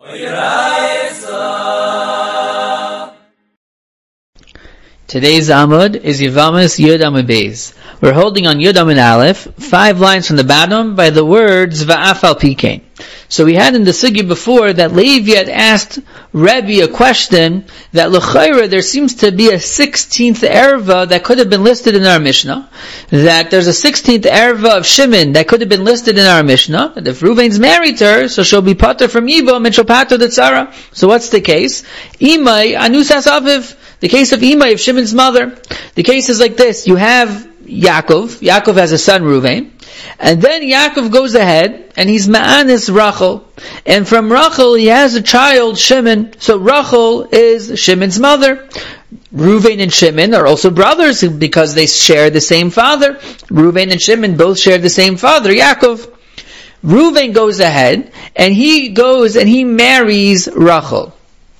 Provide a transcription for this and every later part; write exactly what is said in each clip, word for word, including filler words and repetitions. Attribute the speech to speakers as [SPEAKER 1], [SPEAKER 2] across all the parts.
[SPEAKER 1] Today's Amud is Yevamis Yud Amud Beis. We're holding on Yud Amud Aleph, five lines from the bottom by the words Va'af al Pikein. So we had in the Sugi before that Levi had asked Rebbe a question that l'chayra there seems to be a sixteenth erva that could have been listed in our Mishnah. That there's a sixteenth erva of Shimon that could have been listed in our Mishnah. That if Reuven's married to her, so she'll be pater from Yibam and she'll pater the tzara. So what's the case? Imai anusas aviv. The case of Imai, of Shimon's mother. The case is like this. You have Yaakov. Yaakov has a son, Reuven. And then Yaakov goes ahead, and he's Ma'anis Rachel. And from Rachel, he has a child, Shimon. So Rachel is Shimon's mother. Reuven and Shimon are also brothers, because they share the same father. Reuven and Shimon both share the same father, Yaakov. Reuven goes ahead, and he goes and he marries Rachel.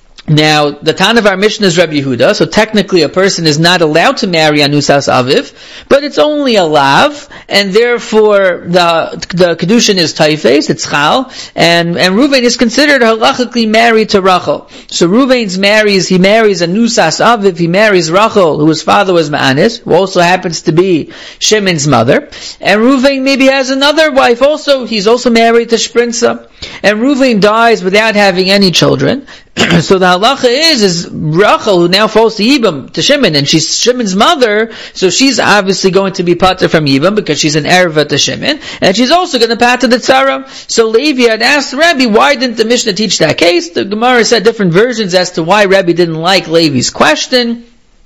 [SPEAKER 1] Now, the Tan of our Mishnah is Rabbi Yehuda, so technically a person is not allowed to marry Anusas Aviv, but it's only a lav, and therefore the the Kedushin is Taifes, it's Chal, and, and Reuven is considered halachically married to Rachel. So Reuven marries, he marries Anusas Aviv, he marries Rachel, whose father was Ma'anis, who also happens to be Shimon's mother, and Reuven maybe has another wife also, he's also married to Shprinza, and Reuven dies without having any children. So the halacha is, is Rachel, who now falls to Yibam, to Shimon, and she's Shimon's mother, so she's obviously going to be pater from Yibam, because she's an erva to Shimon, and she's also going to pater the tzara. So Levi had asked Rebbe, why didn't the Mishnah teach that case? The Gemara said different versions as to why Rebbe didn't like Levi's question.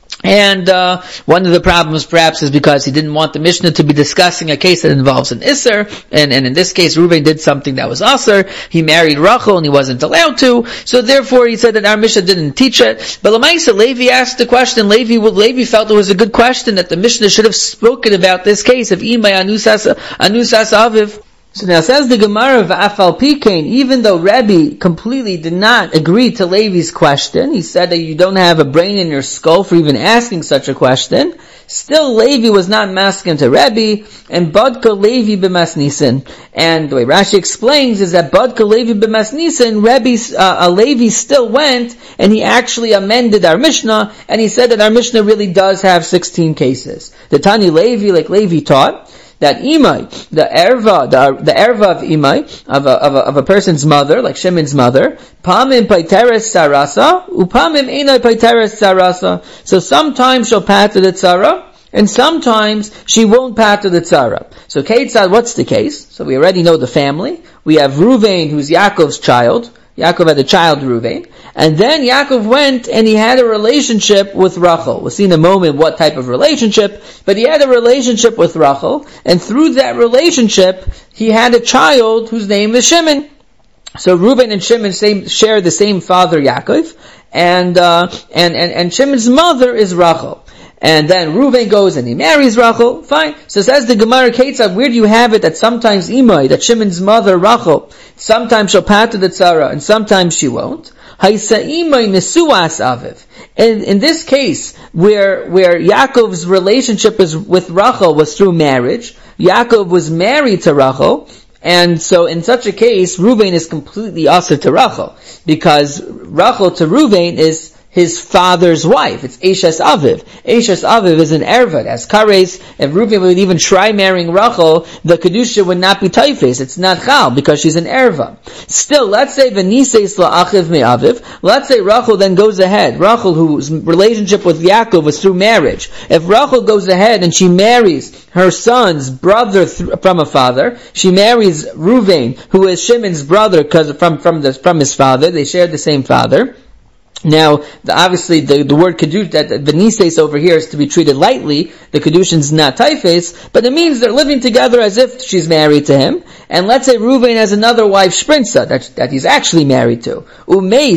[SPEAKER 1] And uh one of the problems perhaps is because he didn't want the Mishnah to be discussing a case that involves an Isser, and, and in this case Reuven did something that was Asr. He married Rachel and he wasn't allowed to, so therefore he said that our Mishnah didn't teach it. But Lamaisa, Levi asked the question, Levi, Levi felt it was a good question, that the Mishnah should have spoken about this case of Imai Anusas, Anusas Aviv. So now says the Gemara of Afal Pikein, even though Rebbe completely did not agree to Levi's question, he said that you don't have a brain in your skull for even asking such a question, still Levi was not masking to Rebbe, and Badka Levi b'masnisin. And the way Rashi explains is that Badka Levi b'masnisin, Rebbe, uh, Levi still went, and he actually amended our Mishnah, and he said that our Mishnah really does have sixteen cases. The Tani Levi, like Levi taught, that Imai, the erva, the, the erva of Imai, of a, of a, of a person's mother, like Shimon's mother, pamim paiteres sarasa, upamim einai paiteres sarasa. So sometimes she'll pater the tzara, and sometimes she won't pater the tzara. So Ketzad, what's the case? So we already know the family. We have Reuven, who's Yaakov's child. Yaakov had a child, Reuven. And then Yaakov went and he had a relationship with Rachel. We'll see in a moment what type of relationship, but he had a relationship with Rachel, and through that relationship, he had a child whose name is Shimon. So Reuven and Shimon same, share the same father, Yaakov, and, uh, and, and, and Shimon's mother is Rachel. And then Reuven goes and he marries Rachel. Fine. So says the Gemara Ketzad, where do you have it that sometimes Imai, that Shimon's mother Rachel, sometimes she'll pater the tzara and sometimes she won't? Haisa Imai nesuas aviv. In, in this case, where, where Yaakov's relationship is with Rachel was through marriage, Yaakov was married to Rachel, and so in such a case, Reuven is completely asur to Rachel, because Rachel to Reuven is his father's wife. It's Eshes Aviv. Eshes Aviv is an erva. As Kares, if Reuven would even try marrying Rachel, the Kedusha would not be Taifes. It's not Chal, because she's an erva. Still, let's say V'niseis la'achiv me'aviv. Let's say Rachel then goes ahead. Rachel, whose relationship with Yaakov was through marriage. If Rachel goes ahead and she marries her son's brother th- from a father, she marries Reuven, who is Shimon's brother because from, from, the, from his father. They share the same father. Now, the, obviously, the, the word Kedush, that the Nises over here is to be treated lightly. The Kedushin's not Taifes, but it means they're living together as if she's married to him. And let's say Reuven has another wife, Shprinza, that, that he's actually married to. Umeis,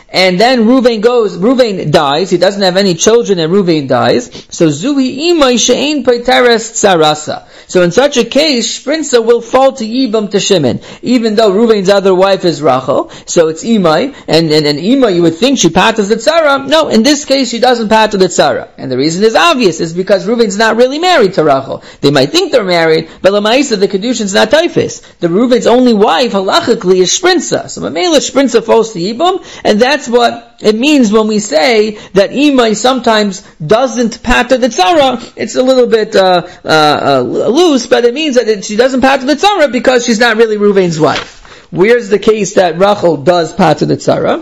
[SPEAKER 1] and then Reuven goes, Reuven dies, he doesn't have any children and Reuven dies, so Zuhi imay she'ein paiteres tsarasa. So in such a case, Shprinza will fall to Yibam to Shimon, even though Reuven's other wife is Rachel, so it's Imai, and, and, and Imai you would think she patas the tzara. No, in this case she doesn't pata the tzara. And the reason is obvious, is because Reuven's not really married to Rachel. They might think they're married, but Lamaisa, the Kedushin's not Taifis. The Reuven's only wife, halachically, is Shprinza. So Mamela Shprinza falls to Yibam, and that's what it means when we say that Imai sometimes doesn't pata the tzara. It's a little bit uh, uh, uh, loose, but it means that it, she doesn't pata the tzara because she's not really Reuven's wife. Where's the case that Rachel does pata the tzara?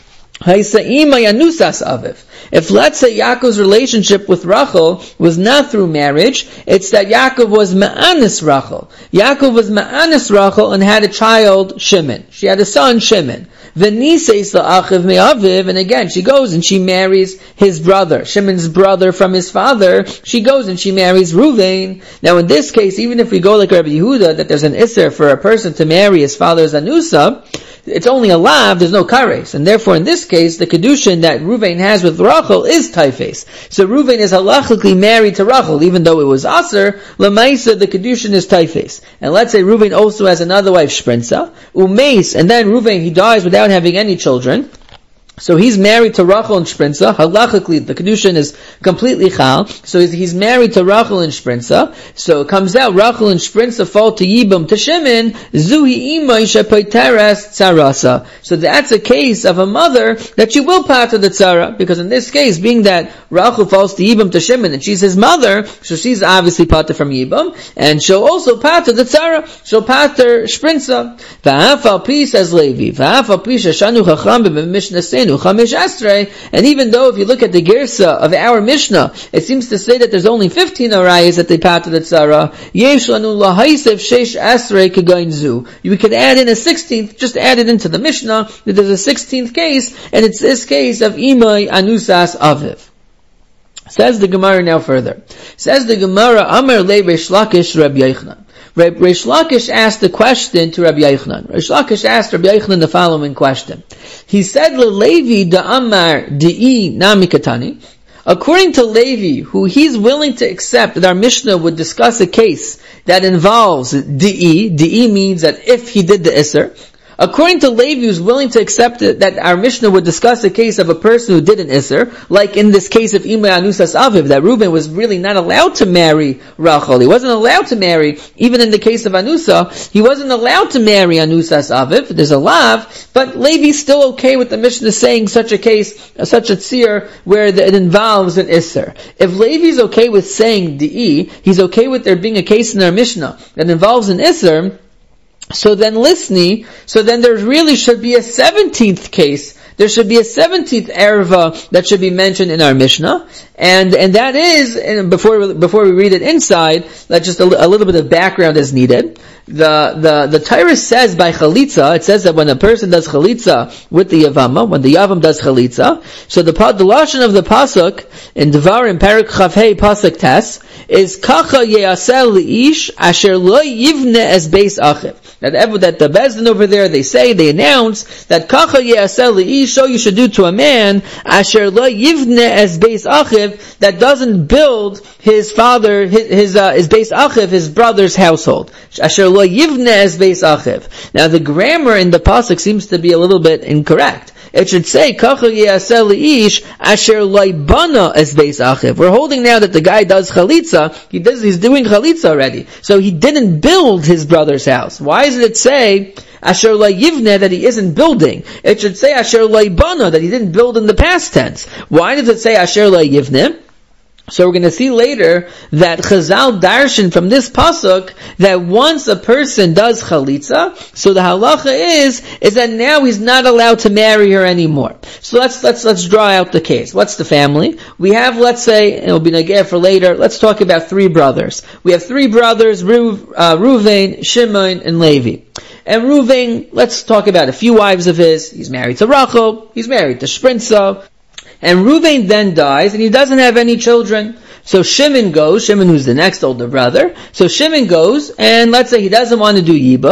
[SPEAKER 1] If let's say Yaakov's relationship with Rachel was not through marriage, it's that Yaakov was ma'anis Rachel. Yaakov was ma'anis Rachel and had a child, Shimon. She had a son, Shimon. V'niseis la'achiv me'aviv, and again, she goes and she marries his brother, Shimon's brother from his father. She goes and she marries Reuven. Now in this case, even if we go like Rabbi Yehuda, that there's an isser for a person to marry his father's anusa, it's only a lav, there's no kares. And therefore in this case, the kedushin that Reuven has with Rachel is taifes. So Reuven is halachically married to Rachel, even though it was aser, lemaisa, the kedushin is taifes. And let's say Reuven also has another wife, Shprinza, umeis, and then Reuven, he dies without having any children. So he's married to Rachel and Shprinza. Halachically, the Kedushin is completely chal. So he's, he's married to Rachel and Shprinza. So it comes out, Rachel and Shprinza fall to Yibam to Shimon. Zuhi imay shepaiteres tzarasa. So that's a case of a mother that she will pata the tzara. Because in this case, being that Rachel falls to Yibam to Shimon and she's his mother, so she's obviously pata from Yibam. And she'll also pata the tzara. She'll pata Shprinza. V'hafal pi, says Levi. V'hafal pi shashanu chacham b'mishnah and even though if you look at the Girsa of our Mishnah, it seems to say that there's only fifteen arayas that they pata the tzara, yesh lanu lahaisev sheish asrei kegain zu. You could add in a sixteenth, just add it into the Mishnah, that there's a sixteenth case, and it's this case of imay anusas aviv. Says the Gemara now further. Says the Gemara, Amar le Reish Lakish Rabbi Yochanan. Reish Lakish asked the question to Rabbi Yochanan. Reish Lakish asked Rabbi Yochanan the following question. He said, LeLevi da Amar di'i namikatani. According to Levi, who he's willing to accept that our Mishnah would discuss a case that involves di'i. Di'i means that if he did the Isser. According to Levi, who's willing to accept it, that our Mishnah would discuss a case of a person who did an Isser, like in this case of Imay Anusas Aviv, that Reuben was really not allowed to marry Rachel. He wasn't allowed to marry, even in the case of Anusa, he wasn't allowed to marry Anusas Aviv. There's a lav, but Levi's still okay with the Mishnah saying such a case, such a tzir, where it involves an Isser. If Levi's okay with saying Di'i, he's okay with there being a case in our Mishnah that involves an Isser, so then listni, so then there really should be a seventeenth case. There should be a seventeenth erva that should be mentioned in our Mishnah. And, and that is, and before, before we read it inside, that just a, a little bit of background is needed. The, the, the Torah says by chalitza, it says that when a person does chalitza with the Yavama, when the Yavam does chalitza, so the, the lashon of the pasuk, in Devarim, Parak Chavhei, pasuk Tes, is kacha ye'aseh li'ish asher lo yivne es beis achiv. That, that the Bezdin over there, they say, they announce that kacha ye'aseh li'ish, so you should do to a man, asher lo yivne es beis achiv, that doesn't build his father, his, his, uh, his beis achiv, his brother's household. Asher lo yivne es beis achiv. Now the grammar in the pasuk seems to be a little bit incorrect. It should say, kacha ye'aseh li'ish, asher lo yibana es beis achiv. We're holding now that the guy does chalitza, he does, he's doing chalitza already. So he didn't build his brother's house. Why does it say, asher lo yivne, that he isn't building? It should say asher lo yibana, that he didn't build in the past tense. Why does it say asher lo yivne? So we're going to see later that Chazal darshan from this pasuk that once a person does chalitza, so the halacha is is that now he's not allowed to marry her anymore. So let's let's let's draw out the case. What's the family? We have, let's say, and it'll be nageh for later. Let's talk about three brothers. We have three brothers: Ru, uh, Reuven, Shimon, and Levi. And Reuven, let's talk about a few wives of his. He's married to Rachel. He's married to Shprinza. And Reuven then dies, and he doesn't have any children. So Shimon goes, Shimon who's the next older brother, so Shimon goes, and let's say he doesn't want to do Yibam,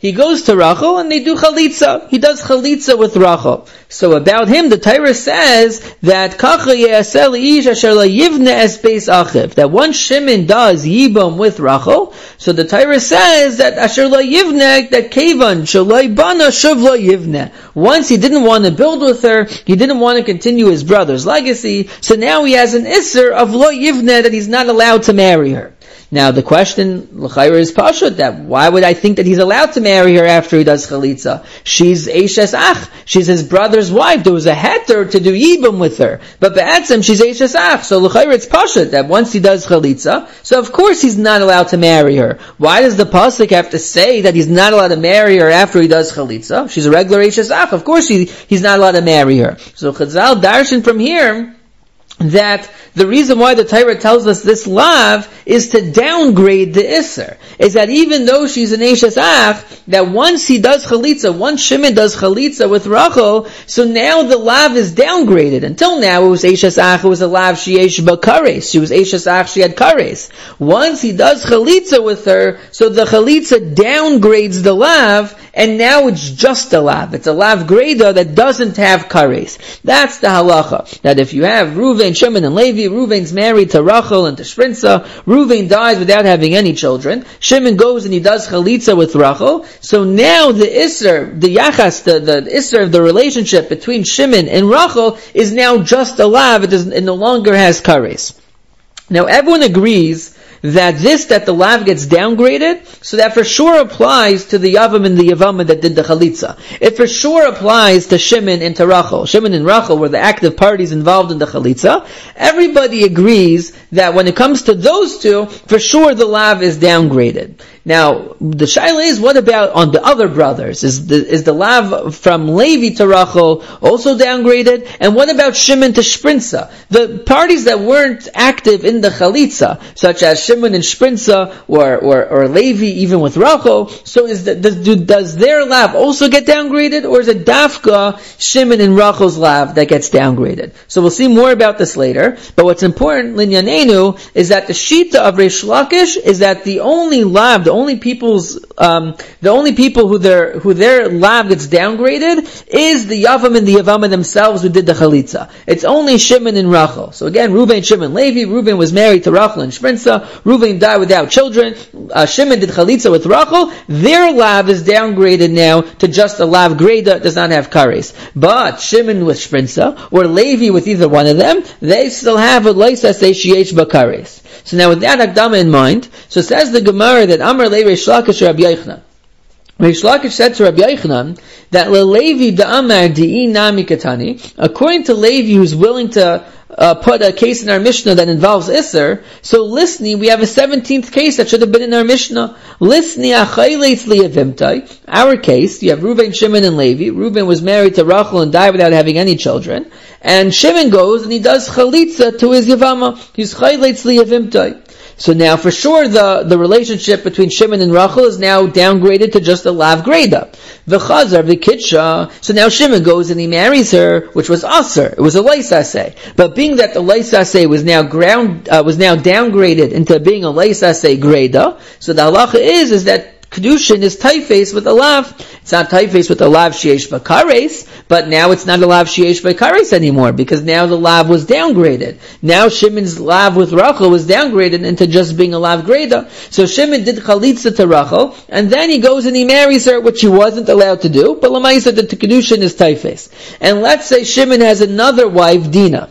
[SPEAKER 1] he goes to Rachel and they do chalitza. He does chalitza with Rachel. So about him, the Torah says that kacha ye'aseh li'ish asher la yivne es beis achiv. That once Shimon does yibam with Rachel, so the Torah says that asher la yivne, that kevan shalai bana shuv la yivne. Once he didn't want to build with her, he didn't want to continue his brother's legacy, so now he has an isser of lo yivne, that he's not allowed to marry her. Now the question, l'chayra, is pashut, that why would I think that he's allowed to marry her after he does chalitza? She's Eishes Ach. She's his brother's wife. There was a heter to do yibum with her. But be'etzem, she's Eishes Ach. So l'chayra, it's pashut, that once he does chalitza, so of course he's not allowed to marry her. Why does the pasuk have to say that he's not allowed to marry her after he does chalitza? She's a regular Eishes Ach. Of course he, he's not allowed to marry her. So Chazal darshan from here that the reason why the Torah tells us this lav is to downgrade the Isser. Is that even though she's an Eishes Ach, that once he does chalitza, once Shimon does chalitza with Rachel, so now the lav is downgraded. Until now it was Eishes Ach, it was a lav sheyesh ba kares. She was Eishes Ach, she had kares. Once he does chalitza with her, so the chalitza downgrades the lav, and now it's just a lav. It's a lav greda that doesn't have kares. That's the halacha. That if you have Reuven, Shimon, and Levi, Reuven's married to Rachel and to Shprinza. Reuven dies without having any children. Shimon goes and he does chalitza with Rachel. So now the Isser, the Yachas, the, the Isser of the relationship between Shimon and Rachel is now just a lav. It, doesn't, it no longer has kares. Now everyone agrees that this, that the lav gets downgraded, so that for sure applies to the Yavam and the Yavama that did the Chalitza. It for sure applies to Shimon and to Rachel. Shimon and Rachel were the active parties involved in the Chalitza. Everybody agrees that when it comes to those two, for sure the lav is downgraded. Now, the shaila is, what about on the other brothers? Is the, is the lav from Levi to Rachel also downgraded? And what about Shimon to Shprinza? The parties that weren't active in the Chalitza, such as Shimon and Shprinza, or, or, or Levi even with Rachel, so is the, does, do, does their lav also get downgraded? Or is it Dafka, Shimon and Rachel's lav that gets downgraded? So we'll see more about this later. But what's important, Linyanenu, is that the Shita of Reish Lakish is that the only lav, the only people's, um, the only people who their, who their lav gets downgraded is the Yavam and the Yavama themselves who did the Chalitza. It's only Shimon and Rachel. So again, Reuven, Shimon, Levi. Reuven was married to Rachel and Shprinza. Reuven died without children. Uh, Shimon did Chalitza with Rachel. Their lav is downgraded now to just a lav greda, does not have kares. But Shimon with Shprinza, or Levi with either one of them, they still have a loisa sheyesh bakares. So now with that Akdama in mind, so says the Gemara that Amar le Reish Lakish Rabbi Yochanan. Reish Lakish said to Rabbi Yochanan that LeLevi da'amar di'i nami katani, according to Levi who's willing to uh, put a case in our Mishnah that involves Isser, so Lisni, we have a seventeenth case that should have been in our Mishnah. Lisni achayleitz liyavimtai. Our case, you have Reuven, Shimon, and Levi. Reuven was married to Rachel and died without having any children. And Shimon goes and he does chalitza to his Yavama. He's chayleitz liyavimtai. So now for sure the, the relationship between Shimon and Rachel is now downgraded to just a lav greda. V'chazar v'kitsha. So now Shimon goes and he marries her, which was aser. It was a leisaseh. But being that the leisaseh was now ground, uh, was now downgraded into being a leisaseh greda, so the halacha is, is that Kedushin is taifes with a lav. It's not taifes with a lav sheyesh bakares, but now it's not a lav sheyesh bakares anymore, because now the lav was downgraded. Now Shimon's lav with Rachel was downgraded into just being a lav greda. So Shimon did chalitza to Rachel, and then he goes and he marries her, which he wasn't allowed to do, but Lamaisa that the Kedushin is taifes. And let's say Shimon has another wife, Dinah.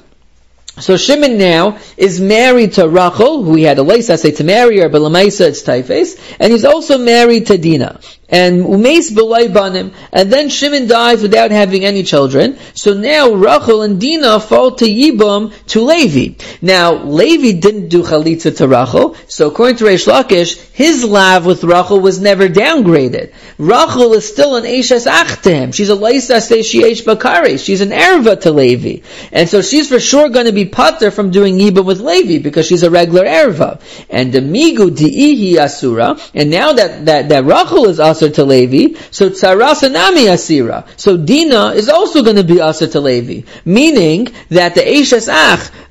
[SPEAKER 1] So Shimon now is married to Rachel, who he had a leisaseh to marry her, but Lamaisa it's taifes, and he's also married to Dinah. And umeis b'loi banim, and then Shimon dies without having any children. So now Rachel and Dinah fall to Yibam to Levi. Now Levi didn't do chalitza to Rachel, so according to Reish Lakish, his lav with Rachel was never downgraded. Rachel is still an Eishes Ach to him. She's a leisaseh sheyesh bakares. She's an erva to Levi, and so she's for sure going to be pater from doing Yibam with Levi because she's a regular erva. And the migu di'ihi asura, and now that that that Rachel is asur to Levi, so Tzarasa Nami Asira. So Dinah is also going to be Asur to Levi. Meaning that the Eishes Ach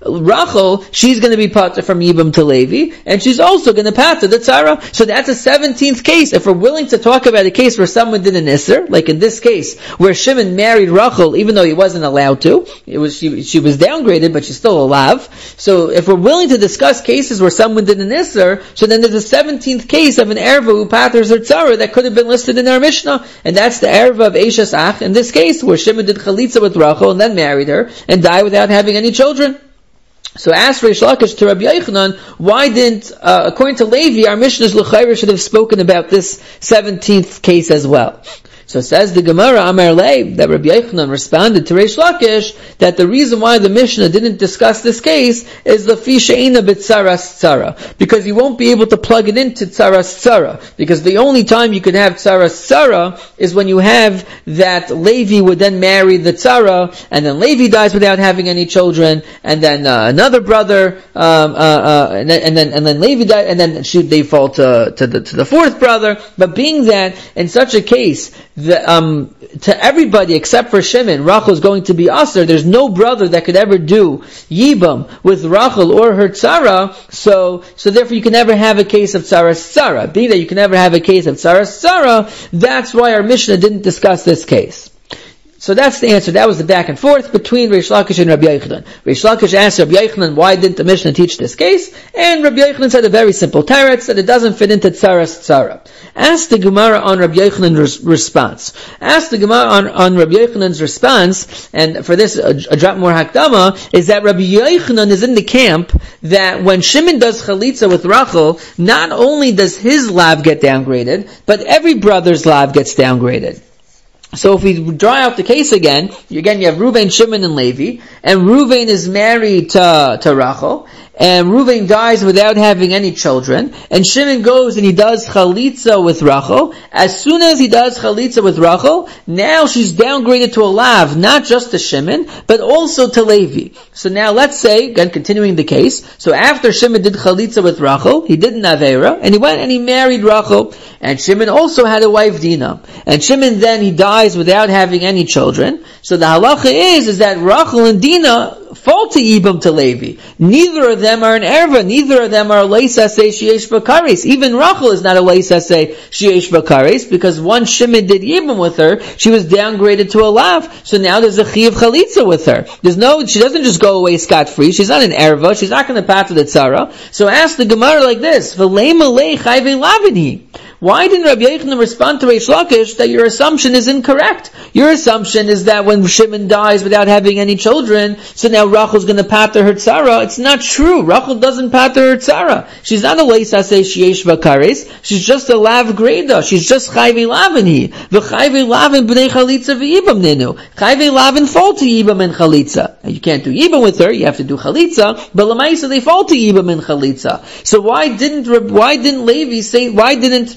[SPEAKER 1] Rachel, she's going to be pater from Yibam to Levi, and she's also going to pater the tzara. So that's a seventeenth case. If we're willing to talk about a case where someone did an isser, like in this case, where Shimon married Rachel even though he wasn't allowed to, it was she, she was downgraded, but she's still alive. So if we're willing to discuss cases where someone did an isser, so then there's a seventeenth case of an erva who paters her tzara that could have been listed in our Mishnah, and that's the erva of Eishes Ach, in this case, where Shimon did chalitza with Rachel and then married her, and died without having any children. So ask Reish Lakish to Rabbi Yochanan, why didn't, uh, according to Levi, our Mishnah's L'chayra should have spoken about this seventeenth case as well. So says the Gemara, Amar Lei, that Rabbi Yochanan responded to Reish Lakish that the reason why the Mishnah didn't discuss this case is the fi she'ena b'tzaras tzara, because you won't be able to plug it into tzaras tzara, because the only time you could have tzaras tzara is when you have that Levi would then marry the tzara, and then Levi dies without having any children, and then uh, another brother, um, uh, uh, and, then, and then and then Levi died, and then she, they fall to, to the to the fourth brother. But being that in such a case, The, um, to everybody except for Shimon, Rachel is going to be Aser. There's no brother that could ever do Yibam with Rachel or her Tzara, so, so therefore you can never have a case of Tzaras Tzara. Being that you can never have a case of Tzaras Tzara, that's why our Mishnah didn't discuss this case. So that's the answer. That was the back and forth between Reish Lakish and Rabbi Yochanan. Reish Lakish asked Rabbi Yochanan, why didn't the Mishnah teach this case? And Rabbi Yochanan said a very simple teretz, that it doesn't fit into Tzaras Tzara. Ask the Gemara on Rabbi Yochanan's res- response. Ask the Gemara on, on Rabbi Yochanan's response, and for this, a, a drop more hakdama, is that Rabbi Yochanan is in the camp that when Shimon does chalitza with Rachel, not only does his lav get downgraded, but every brother's lav gets downgraded. So if we draw out the case again, again you have Reuven, Shimon, and Levi, and Reuven is married to, to Rachel, and Reuven dies without having any children, and Shimon goes and he does chalitza with Rachel. As soon as he does chalitza with Rachel, now she's downgraded to a lav, not just to Shimon, but also to Levi. So now let's say, again continuing the case, so after Shimon did chalitza with Rachel, he did an avera, and he went and he married Rachel, and Shimon also had a wife Dinah, and Shimon then he dies without having any children. So the halacha is, is that Rachel and Dinah fall to Yibam to Levi. Neither of them are an erva. Neither of them are a leisasei sheyesh bakaris. Even Rachel is not a leisasei sheyesh bakaris, because once Shimon did Yibam with her, she was downgraded to a lav. So now there's a chi of chalitza with her. There's no, she doesn't just go away scot-free. She's not an erva. She's not going to pass to the tzara. So ask the Gemara like this: V'leima lei chayvei lavini. Why didn't Rabbi Yochanan respond to Reish Lakish that your assumption is incorrect? Your assumption is that when Shimon dies without having any children, so now Rachel's going to pater her tzara. It's not true. Rachel doesn't pater her tzara. She's not a leisasei sheyesh v'kares. She's just a lav greda. She's just chayvei lavin he. V'chayvei lavin b'nei chalitza v'yibam nenu. Chayvei lavin fall to yibam and chalitza. You can't do yibam with her. You have to do chalitza. But l'maisa they fall to yibam and chalitza. So why didn't why didn't Levi say? Why didn't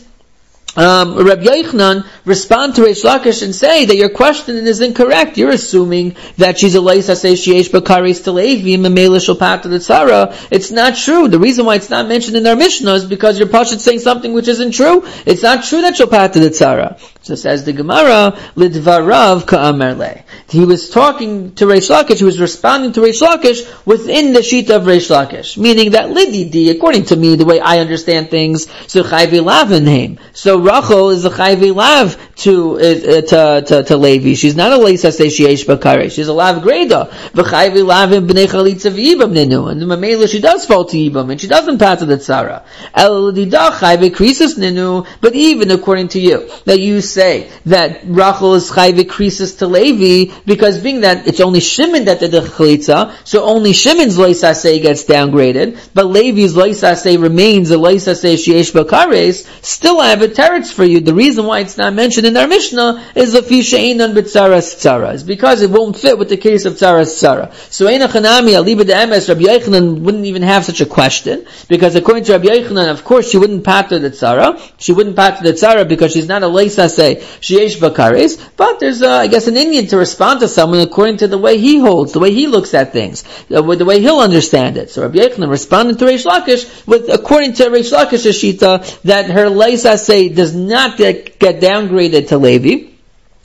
[SPEAKER 1] Um, Rabbi Yochanan respond to Reish Lakish and say that your question is incorrect. You're assuming that she's a leisasei sheyesh bakaris to Levi memela shel pater the tzara. It's not true. The reason why it's not mentioned in our Mishnah is because your Pashat saying something which isn't true. It's not true that she'll pater the tzara. So says the Gemara, lidvarav ka'amar le. He was talking to Reish Lakish. He was responding to Reish Lakish within the sheet of Reish Lakish, meaning that lididi, according to me, the way I understand things, so chayvei lavin him. So Rachel is a chayvei lav to, uh, to, to, to Levi. She's not a leisasei sheyesh bakares. She's a lav greda. V'chayvei lavim b'nei chalitza v'yibam nenu. And the mamela, she does fall to yibam, and she doesn't pass to the tzara. El l'dida chayvei krisis nenu. But even according to you, that you say that Rachel is chayvei krisis to Levi, because being that it's only Shimon that did the chalitza, so only Shimon's leisasei gets downgraded, but Levi's leisasei remains a leisasei sheyesh bakares. Still I have a teretz for you. The reason why it's not mentioned in our Mishnah is the fi she'enan b'tzaras tzara. It's because it won't fit with the case of tzaras tzara. So eina chanami aliba de'emes, Rabbi Yochanan wouldn't even have such a question, because according to Rabbi Yochanan, of course she wouldn't pater the tzara. She wouldn't pater the tzara because she's not a leisasei sheyesh bakares. But there's, uh, I guess, an Indian to respond to someone according to the way he holds, the way he looks at things, the way, the way he'll understand it. So Rabbi Yochanan responded to Reish Lakish with, according to Reish Lakish's shita, that her leisasei does not get, get downgraded to Levi.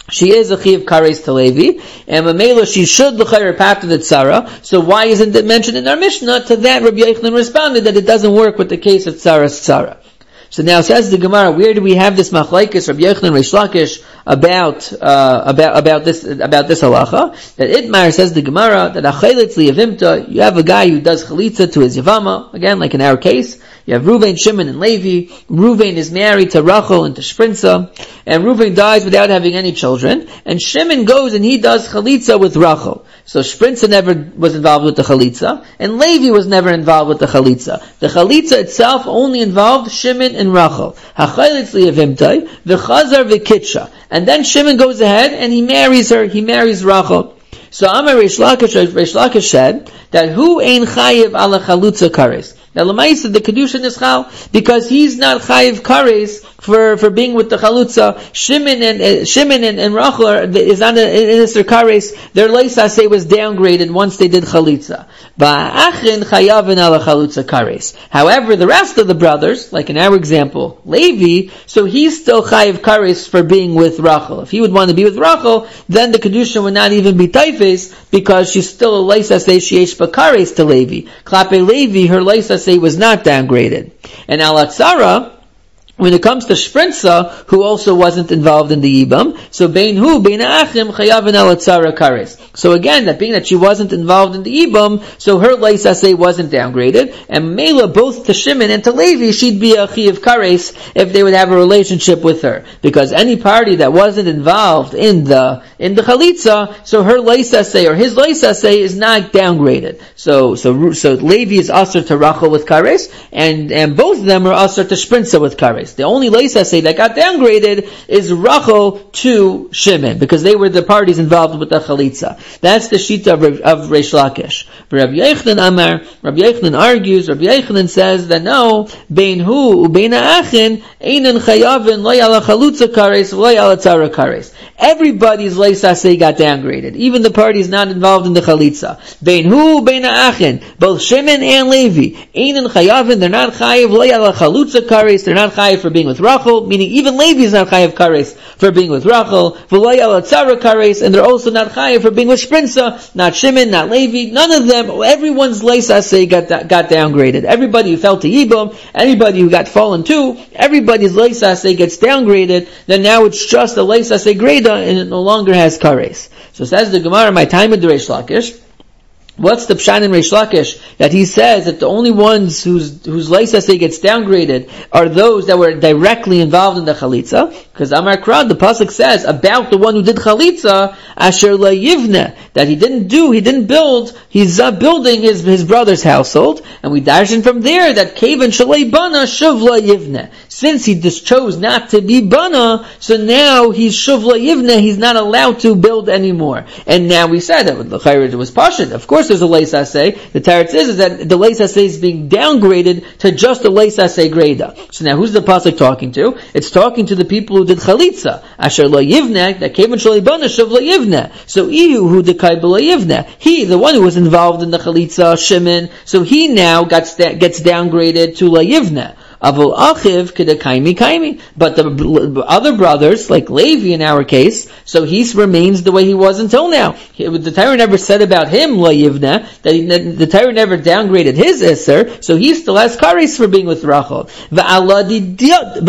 [SPEAKER 1] she is a chiv kares to Levi, and Mamela she should l'chayr path to the tzara. So why isn't it mentioned in our Mishnah? To that, Rabbi Yochanan responded that it doesn't work with the case of tzara's tzara. So now says the Gemara, where do we have this machlekes Rabbi Yochanan Reish Lakish about uh, about about this about this halacha? That Itmar says the Gemara that achayletz liyavimta. You have a guy who does chalitza to his yavama, again like in our case. You have Reuven, Shimon, and Levi. Reuven is married to Rachel and to Shprinza, and Reuven dies without having any children. And Shimon goes and he does chalitza with Rachel. So Shprinza never was involved with the chalitza, and Levi was never involved with the chalitza. The chalitza itself only involved Shimon and Rachel. Hachayletz liyavimtai, v'chazar v'kitsha. And then Shimon goes ahead and he marries her. He marries Rachel. So Amar Reish Lakish, Reish Lakish said that who ain't chayiv ala chalutza kares. Now, Lamaisa, the Kedushin is chal, because he's not chayiv kares for, for being with the chalutza. Shimon and, uh, Shimon and, and Rachel are, is not in Isser kares. Their leisase was downgraded once they did chalitza. Ba'achin chayavin ala chalutza kares. However, the rest of the brothers, like in our example, Levi, so he's still chayiv kares for being with Rachel. If he would want to be with Rachel, then the Kedushin would not even be taifes, because she's still a leisase sheyesh bakares to Levi. Klape Levi, her leisase was not downgraded. And al atzara, when it comes to Shprinza, who also wasn't involved in the Yibam, so bein hu, bein achim, chayavin al atzara kares. So again, that being that she wasn't involved in the Yibam, so her leisase wasn't downgraded, and Mela, both to Shimon and to Levi, she'd be a chiv kares if they would have a relationship with her. Because any party that wasn't involved in the, in the chalitza, so her leisase, or his leisase is not downgraded. So, so, so Levi is asur to Rachel with kares, and, and both of them are asur to Shprinza with kares. The only leisase that got downgraded is Rachel to Shimon, because they were the parties involved with the chalitza. That's the shita of, of Reish Lakish. Rabbi Yochanan Amar, Rabbi Yochanan argues, Rabbi Yochanan says that no, bein hu ubein ha'achin, einan chayavin, lo yala chalutza kares, lo yala tzara kares. Everybody's leisase got downgraded, even the parties not involved in the chalitza. Bein hu ubein ha'achin, both Shimon and Levi, einan chayavin, they're not chayiv, lo yala chalutza kares, they're not chayiv for being with Rachel, meaning even Levi is not chayiv kares for being with Rachel, v'lo yala tzara kares, and they're also not chayiv for being with Shprinza, not Shimon, not Levi, none of them, everyone's leisase got got downgraded. Everybody who fell to Yibam, anybody who got fallen to, everybody's leisase gets downgraded, then now it's just a leisase greda, and it no longer has kares. So says the Gemara, my time with the Reish Lakish, what's the pshan in Reish Lakish that he says that the only ones whose whose leisase gets downgraded are those that were directly involved in the chalitza? Because Amar Krad, the pasuk says about the one who did chalitza, asher la yivne, that he didn't do, he didn't build, he's uh, building his his brother's household, and we darshan from there that kaven shalei bana shuv la yivne. Since he just chose not to be bana, so now he's shuv la yivne, he's not allowed to build anymore. And now we said that the chayrit was pashut. Of course, there's a leisase. The teretz is, is that the leisase is being downgraded to just a leisase greda. So now, who's the pasuk talking to? It's talking to the people who did chalitza. Asher lo yivne, that came in shalei bana shuv lo yivne. So ihu who dekai b'lo yivne. He, the one who was involved in the chalitza, Shimon, so he now gets gets downgraded to lo yivne. Avol achiv kedekaimi kaimi. But the other brothers, like Levi in our case, so he remains the way he was until now. The Torah never said about him, la yivna, that he, the Torah never downgraded his Isser, so he still has kares for being with Rachel. Va'aladidahu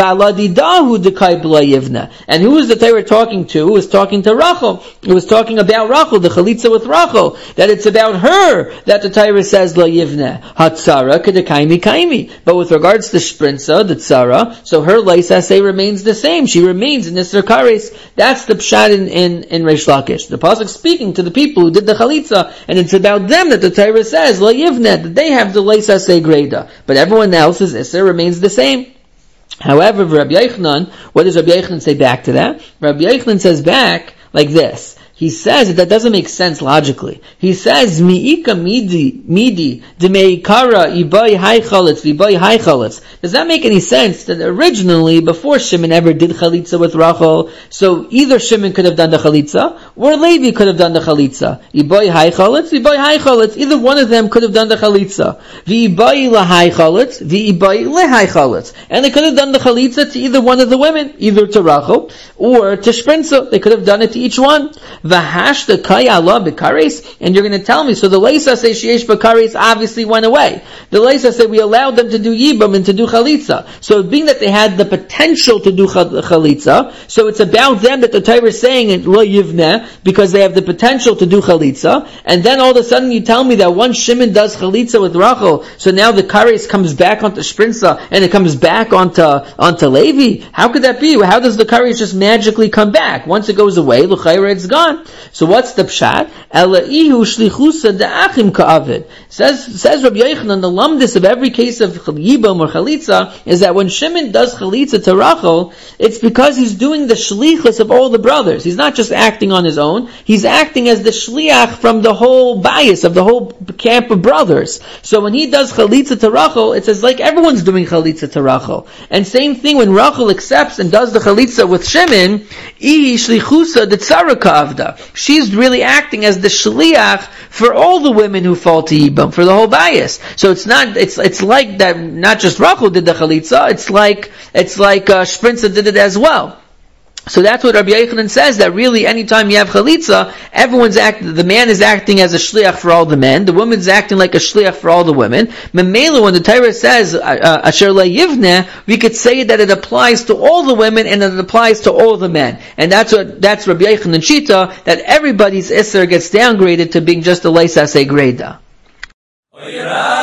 [SPEAKER 1] dekai b'la yivna. And who is the Torah talking to? Who is talking to Rachel? It was talking about Rachel, the chalitza with Rachel, that it's about her that the Torah says la yivna. Hatzara kedekaimi kaimi. But with regards to Shprinza, the tzara, so her leisase remains the same. She remains in Isser kares. That's the pshat in, in, in Reish Lakish. The pasuk speaking to the people who did the chalitza, and it's about them that the Torah says, la yivnet, that they have the leisase greda. But everyone else's Isser remains the same. However, Rabbi Yochanan, what does Rabbi Yochanan say back to that? Rabbi Yochanan says back like this. he says that doesn't make sense logically. He says, Mi'ika midi, midi, demeikara, ibai haichalets, ibai haichalets. Does that make any sense? That originally, before Shimon ever did chalitza with Rachel, so either Shimon could have done the chalitza, or Levi could have done the chalitza. Ibai haichalets, ibai haichalets. Either one of them could have done the chalitza. V'ibai lahaichalets, v'ibai lehaichalets. And they could have done the chalitza to either one of the women, either to Rachel, or to Shprinza. They could have done it to each one. V'hashta kaya Allah b'kares, and you're going to tell me, so the Leisa say sheyesh b'kares obviously went away. The Leisa said we allowed them to do yibam and to do chalitza. So being that they had the potential to do chalitza, so it's about them that the Torah is saying lo yivneh, because they have the potential to do chalitza, and then all of a sudden you tell me that once Shimon does chalitza with Rachel, so now the kares comes back onto Shprinza, and it comes back onto, onto Levi. How could that be? How does the kares just magically come back? Once it goes away, l'chayra it's gone. So what's the pshat? Elaihu shlichusa de'achim ka'avid. Says says Rabbi Yochanan, the lumdis of every case of yibam or chalitza is that when Shimon does chalitza to Rachel, it's because he's doing the shlichus of all the brothers. He's not just acting on his own. He's acting as the shliach from the whole bias of the whole camp of brothers. So when he does chalitza to Rachel, it's as like everyone's doing chalitza to Rachel. And same thing when Rachel accepts and does the chalitza with Shimon, ihi shlichusa detzara ka'avda. She's really acting as the shliach for all the women who fall to Yibam, for the whole bias. So it's not, it's, it's like that, not just Rachel did the chalitza, it's like, it's like, uh, Shprinza did it as well. So that's what Rabbi Yochanan says, that really anytime you have chalitza, everyone's acting, the man is acting as a shliach for all the men, the woman's acting like a shliach for all the women. Memela, when the Torah says, asher le'yivneh, we could say that it applies to all the women and it applies to all the men. And that's what, that's Rabbi Yochanan Shita, that everybody's isser gets downgraded to being just a leisase greda.